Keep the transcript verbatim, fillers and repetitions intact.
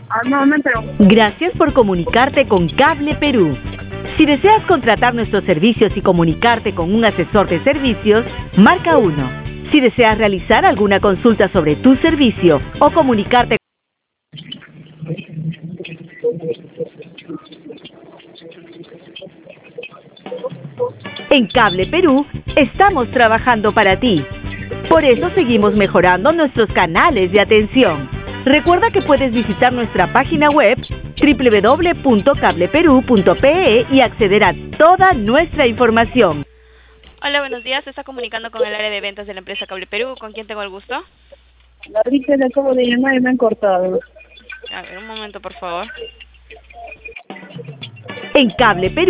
Ah, no, no entró. Gracias por comunicarte con Cable Perú. Si deseas contratar nuestros servicios y comunicarte con un asesor de servicios, marca uno. Si deseas realizar alguna consulta sobre tu servicio o comunicarte en Cable Perú, estamos trabajando para ti. Por eso seguimos mejorando nuestros canales de atención. Recuerda que puedes visitar nuestra página web doble u doble u doble u punto cable perú punto pe e y acceder a toda nuestra información. Hola, buenos días. Se está comunicando con el área de ventas de la empresa Cable Perú. ¿Con quién tengo el gusto? La Rita le acabo de llamar y me han cortado. A ver, un momento, por favor. En Cable Perú